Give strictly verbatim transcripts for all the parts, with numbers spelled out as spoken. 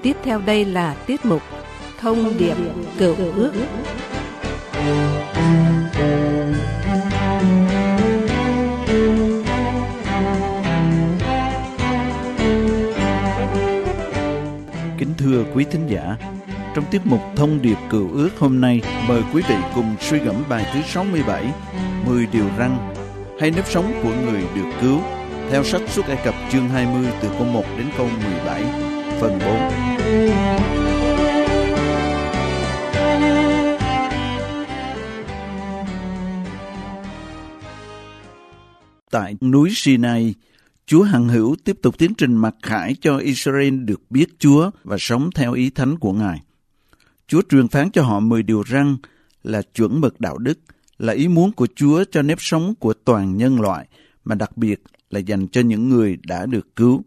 Tiếp theo đây là tiết mục Thông điệp Cựu Ước. Kính thưa quý thính giả, trong tiết mục Thông điệp Cựu Ước hôm nay, mời quý vị cùng suy gẫm bài thứ sáu mươi bảy, mười điều răn hay nếp sống của người được cứu, theo sách Xuất Ai Cập chương hai mươi từ câu một đến câu mười bảy, phần bốn. Tại núi Sinai, Chúa hằng hữu tiếp tục tiến trình mặc khải cho Israel được biết Chúa và sống theo ý thánh của Ngài. Chúa truyền phán cho họ mười điều răn là chuẩn mực đạo đức, là ý muốn của Chúa cho nếp sống của toàn nhân loại, mà đặc biệt là dành cho những người đã được cứu.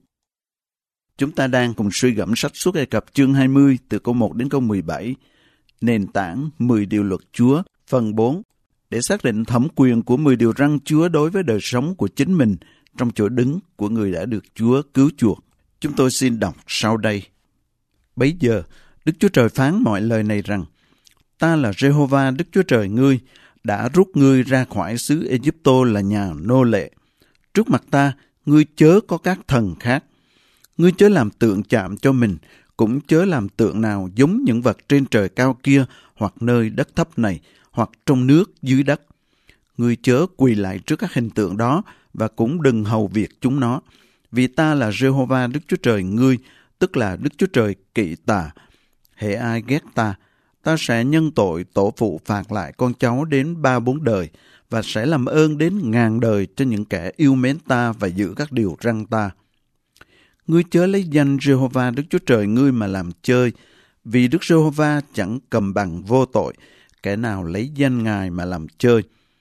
Chúng ta đang cùng suy gẫm sách Xuất Ai Cập chương hai mươi từ câu một đến câu mười bảy, nền tảng mười điều luật Chúa, phần bốn, để xác định thẩm quyền của mười điều răn Chúa đối với đời sống của chính mình trong chỗ đứng của người đã được Chúa cứu chuộc. Chúng tôi xin đọc sau đây. Bấy giờ, Đức Chúa Trời phán mọi lời này rằng: Ta là Giê-hô-va Đức Chúa Trời ngươi, đã rút ngươi ra khỏi xứ Ê-díp-tô là nhà nô lệ. Trước mặt ta, ngươi chớ có các thần khác. Ngươi chớ làm tượng chạm cho mình, cũng chớ làm tượng nào giống những vật trên trời cao kia, hoặc nơi đất thấp này, hoặc trong nước dưới đất. Ngươi chớ quỳ lại trước các hình tượng đó, và cũng đừng hầu việc chúng nó. Vì ta là Giê-hô-va Đức Chúa Trời ngươi, tức là Đức Chúa Trời kỵ tà. Hễ ai ghét ta, ta sẽ nhân tội tổ phụ phạt lại con cháu đến ba bốn đời, và sẽ làm ơn đến ngàn đời cho những kẻ yêu mến ta và giữ các điều răn ta. Ngươi chớ lấy danh Giê-hô-va Đức Chúa Trời ngươi mà làm chơi, vì Đức Giê-hô-va chẳng cầm bằng vô tội, kẻ nào lấy danh Ngài mà làm chơi.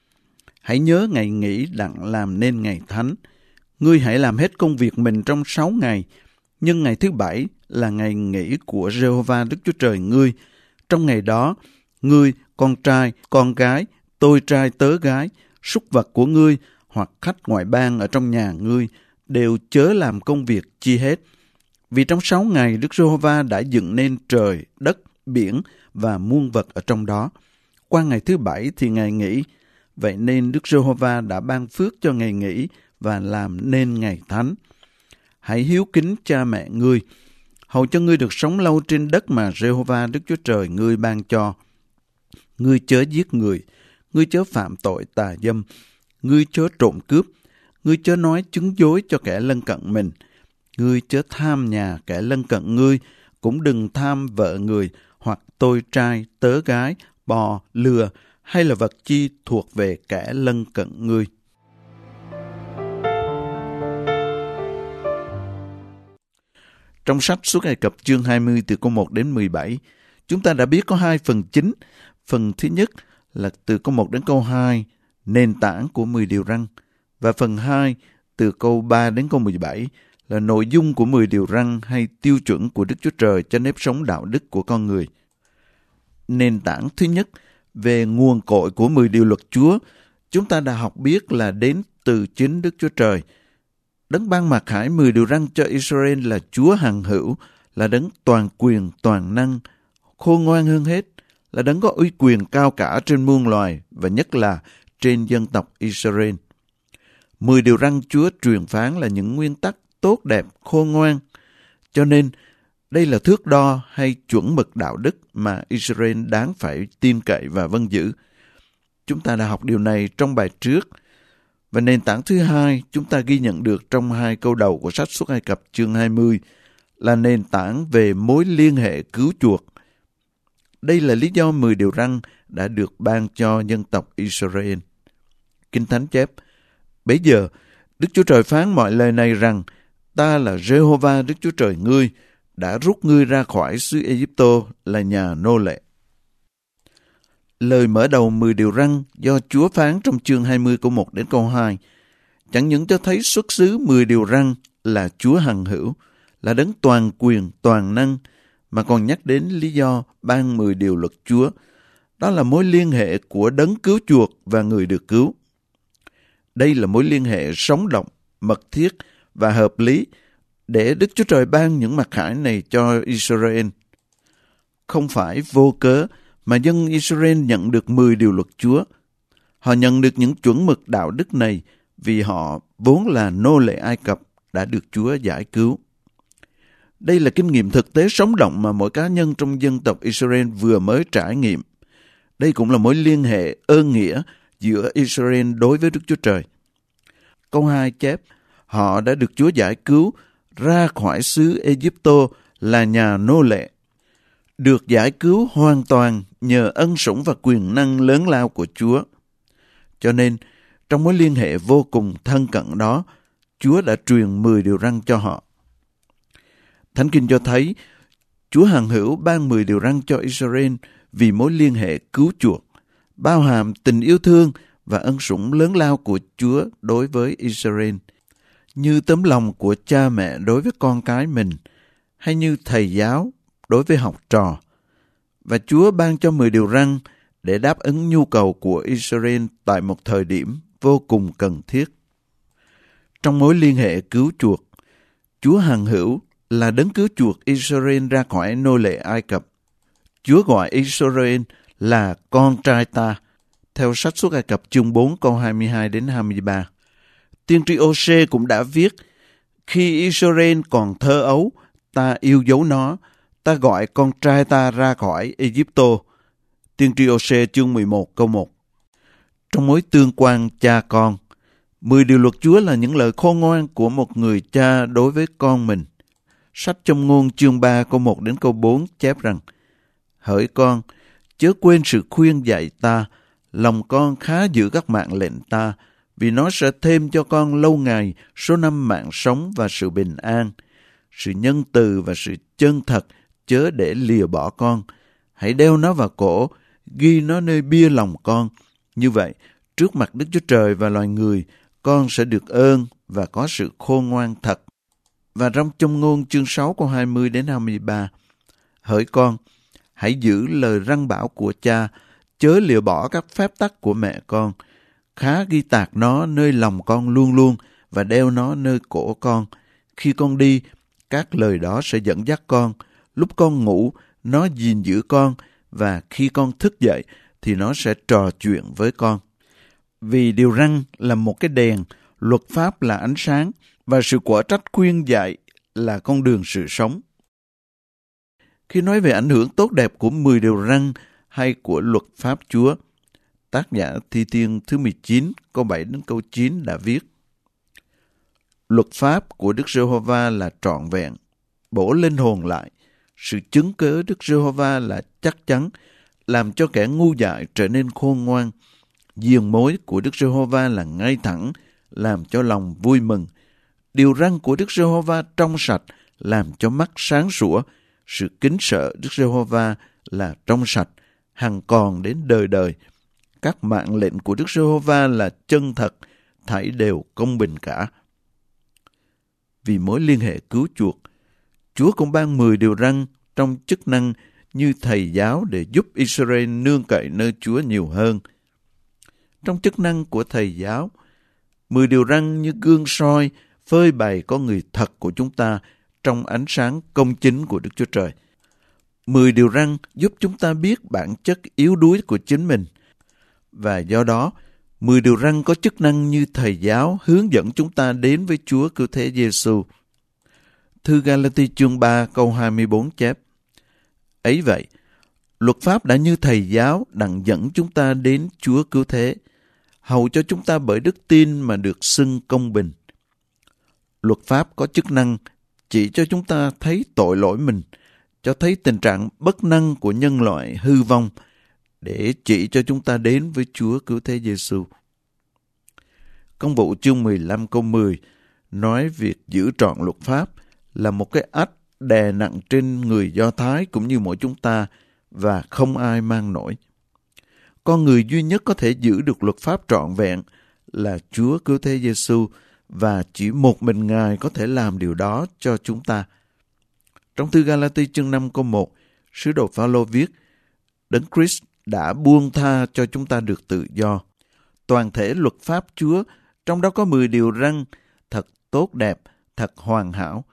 Hãy nhớ ngày nghỉ đặng làm nên ngày thánh. Ngươi hãy làm hết công việc mình trong sáu ngày, nhưng ngày thứ bảy là ngày nghỉ của Giê-hô-va Đức Chúa Trời ngươi. Trong ngày đó, ngươi, con trai, con gái, tôi trai tớ gái, súc vật của ngươi, hoặc khách ngoại bang ở trong nhà ngươi, đều chớ làm công việc chi hết. Vì trong sáu ngày Đức Giê-hô-va đã dựng nên trời, đất, biển và muôn vật ở trong đó. Qua ngày thứ bảy thì ngày nghỉ. Vậy nên Đức Giê-hô-va đã ban phước cho ngày nghỉ và làm nên ngày thánh. Hãy hiếu kính cha mẹ ngươi, hầu cho ngươi được sống lâu trên đất mà Giê-hô-va Đức Chúa Trời ngươi ban cho. Ngươi chớ giết người, ngươi chớ phạm tội tà dâm, ngươi chớ trộm cướp, ngươi chớ nói chứng dối cho kẻ lân cận mình, ngươi chớ tham nhà kẻ lân cận ngươi, cũng đừng tham vợ người, hoặc tôi trai, tớ gái, bò, lừa, hay là vật chi thuộc về kẻ lân cận ngươi. Trong sách Xuất Ai Cập chương hai mươi từ câu một đến mười bảy, chúng ta đã biết có hai phần chính. Phần thứ nhất là từ câu một đến câu hai, nền tảng của mười điều răn. Và phần hai, từ câu ba đến câu mười bảy, là nội dung của mười điều răn hay tiêu chuẩn của Đức Chúa Trời cho nếp sống đạo đức của con người. Nền tảng thứ nhất, về nguồn cội của mười điều luật Chúa, chúng ta đã học biết là đến từ chính Đức Chúa Trời. Đấng ban mặc khải mười điều răn cho Israel là Chúa hằng hữu, là đấng toàn quyền, toàn năng, khôn ngoan hơn hết, là đấng có uy quyền cao cả trên muôn loài và nhất là trên dân tộc Israel. Mười điều răn Chúa truyền phán là những nguyên tắc tốt đẹp, khôn ngoan. Cho nên, đây là thước đo hay chuẩn mực đạo đức mà Israel đáng phải tin cậy và vâng giữ. Chúng ta đã học điều này trong bài trước. Và nền tảng thứ hai chúng ta ghi nhận được trong hai câu đầu của sách Xuất Ai Cập chương hai mươi là nền tảng về mối liên hệ cứu chuộc. Đây là lý do mười điều răn đã được ban cho dân tộc Israel. Kinh Thánh chép: Bấy giờ, Đức Chúa Trời phán mọi lời này rằng: Ta là Giê-hô-va Đức Chúa Trời ngươi, đã rút ngươi ra khỏi xứ Ê-díp-tô là nhà nô lệ. Lời mở đầu mười điều răn do Chúa phán trong chương hai mươi câu một đến câu hai chẳng những cho thấy xuất xứ mười điều răn là Chúa hằng hữu, là đấng toàn quyền, toàn năng, mà còn nhắc đến lý do ban mười điều luật Chúa. Đó là mối liên hệ của đấng cứu chuộc và người được cứu. Đây là mối liên hệ sống động, mật thiết và hợp lý, để Đức Chúa Trời ban những mặc khải này cho Israel. Không phải vô cớ mà dân Israel nhận được mười điều luật Chúa. Họ nhận được những chuẩn mực đạo đức này vì họ vốn là nô lệ Ai Cập đã được Chúa giải cứu. Đây là kinh nghiệm thực tế sống động mà mỗi cá nhân trong dân tộc Israel vừa mới trải nghiệm. Đây cũng là mối liên hệ ơn nghĩa giữa Israel đối với Đức Chúa Trời. Câu hai chép, họ đã được Chúa giải cứu ra khỏi xứ Ê-díp-tô là nhà nô lệ. Được giải cứu hoàn toàn nhờ ân sủng và quyền năng lớn lao của Chúa. Cho nên, trong mối liên hệ vô cùng thân cận đó, Chúa đã truyền mười điều răn cho họ. Thánh Kinh cho thấy, Chúa hằng hữu ban mười điều răn cho Israel vì mối liên hệ cứu chuộc, bao hàm tình yêu thương và ân sủng lớn lao của Chúa đối với Israel, như tấm lòng của cha mẹ đối với con cái mình, hay như thầy giáo đối với học trò. Và Chúa ban cho mười điều răn để đáp ứng nhu cầu của Israel tại một thời điểm vô cùng cần thiết. Trong mối liên hệ cứu chuộc, Chúa hằng hữu là đấng cứu chuộc Israel ra khỏi nô lệ Ai Cập. Chúa gọi Israel là con trai ta, theo sách Xuất Ai Cập chương bốn câu hai mươi hai đến hai mươi ba. Tiên tri Ô-sê cũng đã viết, khi Israel còn thơ ấu, ta yêu dấu nó, ta gọi con trai ta ra khỏi Ê-díp-tô. Tiên tri Ô-sê chương mười một câu một. Trong mối tương quan cha con, mười điều luật Chúa là những lời khôn ngoan của một người cha đối với con mình. Sách Châm ngôn chương ba câu một đến câu bốn chép rằng, hỡi con, chớ quên sự khuyên dạy ta, lòng con khá giữ các mạng lệnh ta, vì nó sẽ thêm cho con lâu ngày số năm mạng sống và sự bình an. Sự nhân từ và sự chân thật chớ để lìa bỏ con. Hãy đeo nó vào cổ, ghi nó nơi bia lòng con. Như vậy, trước mặt Đức Chúa Trời và loài người, con sẽ được ơn và có sự khôn ngoan thật. Và trong Châm ngôn chương sáu câu hai mươi đến hai mươi ba, hỡi con, hãy giữ lời răn bảo của cha, chớ lìa bỏ các phép tắc của mẹ con. Khá ghi tạc nó nơi lòng con luôn luôn và đeo nó nơi cổ con. Khi con đi, các lời đó sẽ dẫn dắt con. Lúc con ngủ, nó gìn giữ con, và khi con thức dậy thì nó sẽ trò chuyện với con. Vì điều răn là một cái đèn, luật pháp là ánh sáng, và sự quở trách khuyên dạy là con đường sự sống. Khi nói về ảnh hưởng tốt đẹp của mười điều răn hay của luật pháp Chúa, tác giả Thi Thiên thứ mười chín, câu bảy đến câu chín đã viết, luật pháp của Đức Giê-hô-va là trọn vẹn, bổ linh hồn lại. Sự chứng cớ Đức Giê-hô-va là chắc chắn, làm cho kẻ ngu dại trở nên khôn ngoan. Diền mối của Đức Giê-hô-va là ngay thẳng, làm cho lòng vui mừng. Điều răn của Đức Giê-hô-va trong sạch, làm cho mắt sáng sủa. Sự kính sợ Đức Giê-hô-va là trong sạch, hằng còn đến đời đời. Các mạng lệnh của Đức Giê-hô-va là chân thật, thảy đều công bình cả. Vì mối liên hệ cứu chuộc, Chúa cũng ban mười điều răn trong chức năng như thầy giáo để giúp Israel nương cậy nơi Chúa nhiều hơn. Trong chức năng của thầy giáo, mười điều răn như gương soi phơi bày con người thật của chúng ta trong ánh sáng công chính của Đức Chúa Trời. Mười điều răn giúp chúng ta biết bản chất yếu đuối của chính mình, và do đó, mười điều răn có chức năng như thầy giáo hướng dẫn chúng ta đến với Chúa Cứu Thế Giê-xu. Thư Ga-la-ti chương ba câu hai mươi bốn chép, ấy vậy, luật pháp đã như thầy giáo đặng dẫn chúng ta đến Chúa Cứu Thế, hầu cho chúng ta bởi đức tin mà được xưng công bình. Luật pháp có chức năng chỉ cho chúng ta thấy tội lỗi mình, cho thấy tình trạng bất năng của nhân loại hư vong, để chỉ cho chúng ta đến với Chúa Cứu Thế Giê-xu. Công vụ chương mười lăm câu mười nói việc giữ trọn luật pháp là một cái ách đè nặng trên người Do Thái cũng như mỗi chúng ta, và không ai mang nổi. Con người duy nhất có thể giữ được luật pháp trọn vẹn là Chúa Cứu Thế Giê-xu, và chỉ một mình Ngài có thể làm điều đó cho chúng ta. Trong thư Ga-la-ti chương năm câu một, sứ đồ Phao-lô viết, Đấng Christ đã buông tha cho chúng ta được tự do. Toàn thể luật pháp Chúa, trong đó có mười điều răn, thật tốt đẹp, thật hoàn hảo,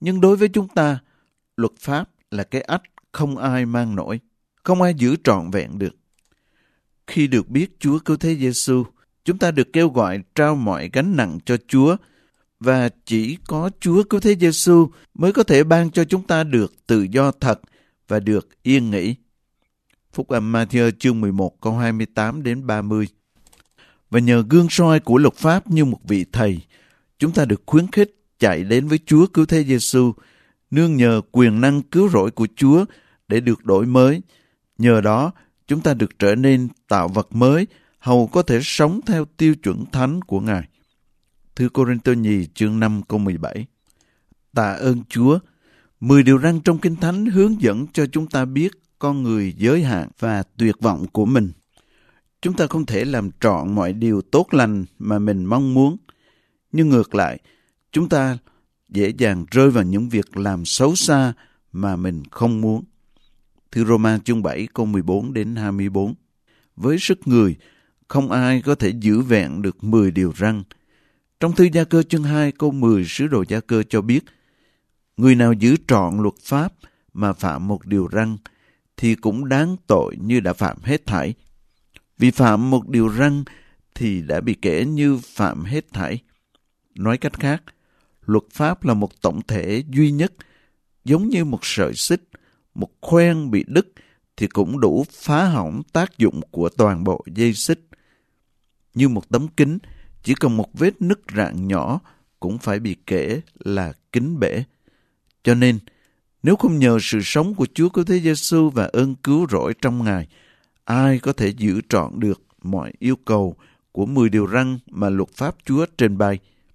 Nhưng đối với chúng ta, luật pháp là cái ách không ai mang nổi, không ai giữ trọn vẹn được. Khi được biết Chúa Cứu Thế Giêsu, chúng ta được kêu gọi trao mọi gánh nặng cho Chúa, và chỉ có Chúa Cứu Thế Giêsu mới có thể ban cho chúng ta được tự do thật và được yên nghỉ. Phúc âm Ma-thi-ơ chương mười một câu hai mươi tám đến ba mươi. Và nhờ gương soi của luật pháp như một vị thầy, chúng ta được khuyến khích chạy đến với Chúa Cứu Thế Giêsu, nương nhờ quyền năng cứu rỗi của Chúa để được đổi mới. Nhờ đó, chúng ta được trở nên tạo vật mới, hầu có thể sống theo tiêu chuẩn thánh của Ngài. Thư Cô-rinh-tô nhì chương năm câu mười bảy. Tạ ơn Chúa, mười điều răn trong Kinh Thánh hướng dẫn cho chúng ta biết con người giới hạn và tuyệt vọng của mình. Chúng ta không thể làm trọn mọi điều tốt lành mà mình mong muốn, nhưng ngược lại, chúng ta dễ dàng rơi vào những việc làm xấu xa mà mình không muốn. Thư Rô-ma chương bảy câu mười bốn đến hai mươi bốn. Với sức người, không ai có thể giữ vẹn được mười điều răn. Trong thư Gia Cơ chương hai câu mười, sứ đồ Gia Cơ cho biết, người nào giữ trọn luật pháp mà phạm một điều răn, thì cũng đáng tội như đã phạm hết thảy. Vì phạm một điều răn thì đã bị kể như phạm hết thảy. Nói cách khác, luật pháp là một tổng thể duy nhất, giống như một sợi xích, một khoen bị đứt thì cũng đủ phá hỏng tác dụng của toàn bộ dây xích. Như một tấm kính, chỉ cần một vết nứt rạn nhỏ cũng phải bị kể là kính bể. Cho nên, nếu không nhờ sự sống của Chúa Cứu Thế Giêsu và ơn cứu rỗi trong Ngài, ai có thể giữ trọn được mọi yêu cầu của mười điều răn mà luật pháp Chúa trình bày?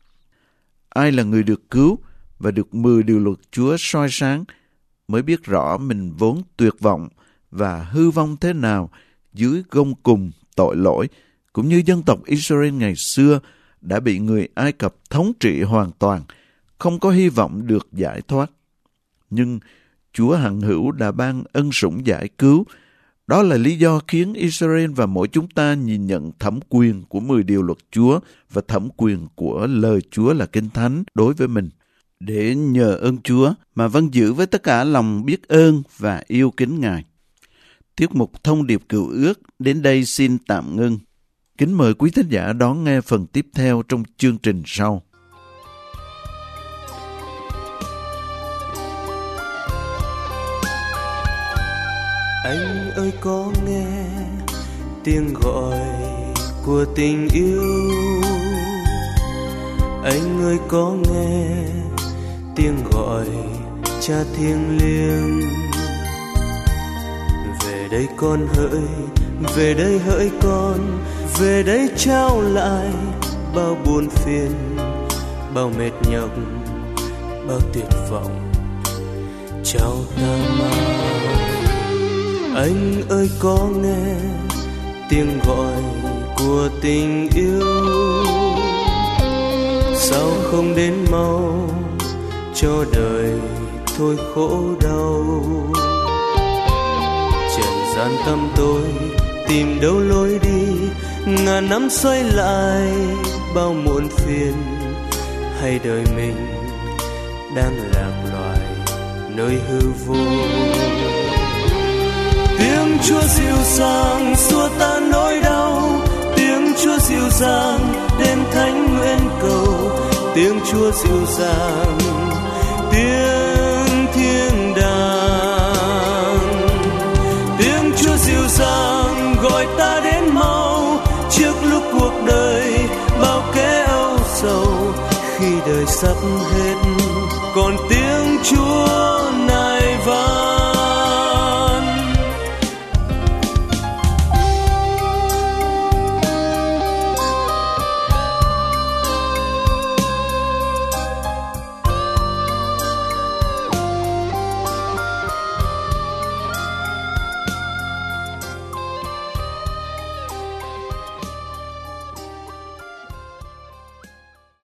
Ai là người được cứu và được mười điều luật Chúa soi sáng mới biết rõ mình vốn tuyệt vọng và hư vong thế nào dưới gông cùm tội lỗi, cũng như dân tộc Israel ngày xưa đã bị người Ai Cập thống trị hoàn toàn, không có hy vọng được giải thoát. Nhưng Chúa hằng hữu đã ban ân sủng giải cứu. Đó là lý do khiến Israel và mỗi chúng ta nhìn nhận thẩm quyền của mười điều luật Chúa và thẩm quyền của lời Chúa là Kinh Thánh đối với mình, để nhờ ơn Chúa mà vâng giữ với tất cả lòng biết ơn và yêu kính Ngài. Tiết mục Thông điệp Cựu Ước đến đây xin tạm ngưng. Kính mời quý thính giả đón nghe phần tiếp theo trong chương trình sau. Anh ơi có nghe tiếng gọi của tình yêu, anh ơi có nghe tiếng gọi Cha thiêng liêng. Về đây con hỡi, về đây hỡi con, về đây trao lại bao buồn phiền, bao mệt nhọc, bao tuyệt vọng, trao ta mau. Anh ơi có nghe tiếng gọi của tình yêu, sao không đến mau cho đời thôi khổ đau. Trần gian tăm tối tìm đâu lối đi, ngàn năm xoay lại bao muộn phiền. Hay đời mình đang lạc loài nơi hư vô. Tiếng Chúa dịu dàng xua tan nỗi đau, tiếng Chúa dịu dàng đêm thánh nguyện cầu. Tiếng Chúa dịu dàng, tiếng thiên đàng. Tiếng Chúa dịu dàng gọi ta đến mau, trước lúc cuộc đời bao kẻ âu sầu. Khi đời sắp hết, còn tiếng Chúa